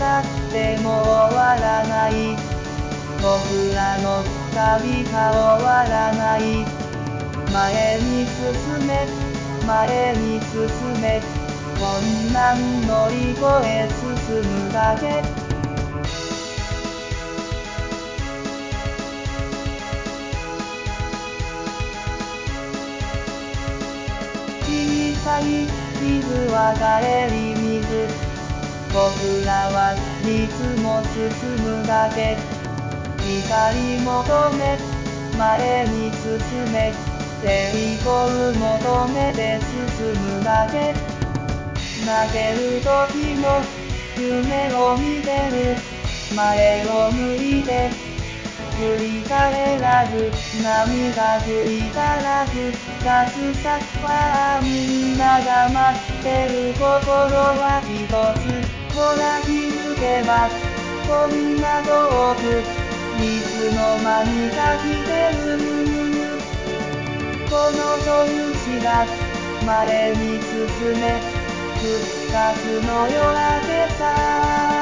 たっても終わらない。僕らの旅は終わらない。前に進め、前に進め、困難乗り越え進むだけ。小さい傷は帰り水。僕らはいつも進むだけ。光求め、前に進め、成功求めて進むだけ。泣ける時も夢を見てる。前を向いて振り返らず、涙拭いたら復活さ。みんなが待ってる心は一つ。ほら気づけばこんな遠く、いつの間にか来てる。この年だ、前に進め、復活の夜明けさ。